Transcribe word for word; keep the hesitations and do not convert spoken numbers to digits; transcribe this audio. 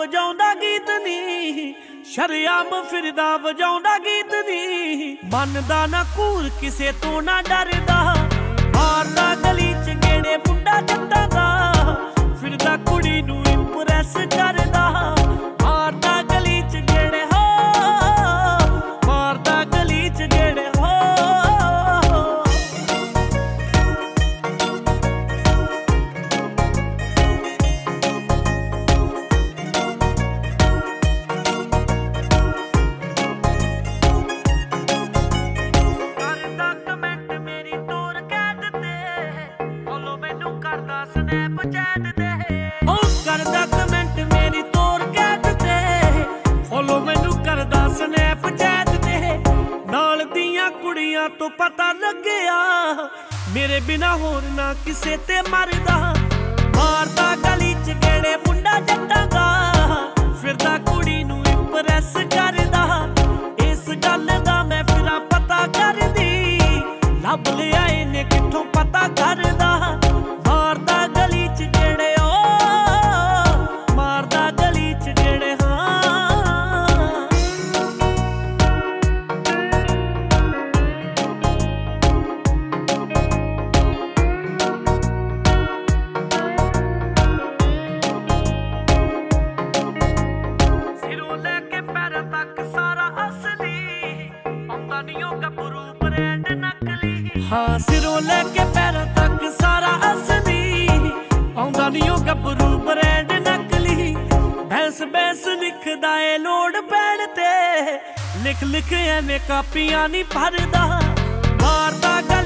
ਵਜਾਉਂਦਾ ਗੀਤ ਨੀ, ਸ਼ਰਿਆਮ ਫਿਰਦਾ ਵਜਾਉਂਦਾ ਗੀਤ ਨੀ। ਮੰਨਦਾ ਨਾ ਘੂਰ ਕਿਸੇ ਤੋਂ ਨਾ ਡਰਦਾ, ਮਾਰਦਾ ਗਲੀ ਚ ਗੇੜੇ ਮੁੰਡਾ ਜੱਟਾਂ ਦਾ, ਫਿਰਦਾ ਕੁੜੀ ਨੂੰ ਇੰਪ੍ਰੈਸ ਕਰਦਾ। ਮਾਰਦਾ ਗਲੀ ਚ ਗੇੜੇ ਹੋ, ਮਾਰਦਾ ਗਲੀ ਚ ਗੇੜੇ ਹੋ। ਕਰਦਾ ਕਮੈਂਟ ਮੇਰੀ ਤੋਰ ਕੈਦ ਤੇ, ਫੋਲੋ ਮੈਨੂੰ ਕਰਦਾ ਸਨੈਪਚੈਟ ਤੇ। ਉਹ ਕਰਦਾ ਕਮੈਂਟ ਮੇਰੀ ਤੋਰ ਕੈਦ ਤੇ, ਫੋਲੋ ਮੈਨੂੰ ਕਰਦਾ ਸਨੈਪਚੈਟ ਤੇ। ਨਾਲ ਦੀਆਂ ਕੁੜੀਆਂ ਤੋਂ ਪਤਾ ਲੱਗਿਆ, ਮੇਰੇ ਬਿਨਾ ਹੋਰ ਨਾ ਕਿਸੇ ਤੇ ਮਰਦਾ। ਮਾਰਦਾ ਗਲੀ ਚ ਗੇੜੇ ਮੁੰਡਾ ਜੱਟਾਂ ਦਾ, ਫਿਰਦਾ ਕੁੜੀ ਨੂੰ ਇੰਪ੍ਰੈਸ ਕਰਦਾ। ਇਸ ਗੱਲ ਦਾ ਮੈਂ ਫਿਰਾਂ ਪਤਾ ਕਰਦੀ, ਲੱਭ ਲਿਆ ਇਹਨੇ ਕਿੱਥੋਂ ਪਤਾ ਕਰਦਾ। ਮਾਰਦਾ ਗਲੀ ਚ ਗੇੜੇ ਓ, ਮਾਰਦਾ ਗਲੀ ਚ ਗੇੜੇ ਹਾਂ। ਸਿਰੋਂ ਲੈ ਕੇ ਪੈਰਾਂ ਤੱਕ ਸਾਰਾ ਅਸਲੀ, ਆਉਂਦਾ ਨੀ ਉਹ ਗੱਭਰੂ ਬ੍ਰਾਂਡ ਨਕਲੀ। ਹਾਂ ਸਿਰੋਂ ਲੈ ਕੇ ਪੈਰਾਂ ਤੱਕ ਸਾਰਾ ਅਸਲੀ, ਆਉਂਦਾ ਨੀ ਉਹ ਗੱਭਰੂ ਬ੍ਰਾਂਡ ਨਕਲੀ। ਬੈਂਸ ਬੈਂਸ ਲਿਖਦਾ ਏ ਲੋੜ ਪੈਣ ਤੇ, ਲਿਖ ਲਿਖ ਐਵੇਂ ਕਾਪੀਆਂ ਨੀ ਭਰਦਾ। ਮਾਰਦਾ ਗਲੀ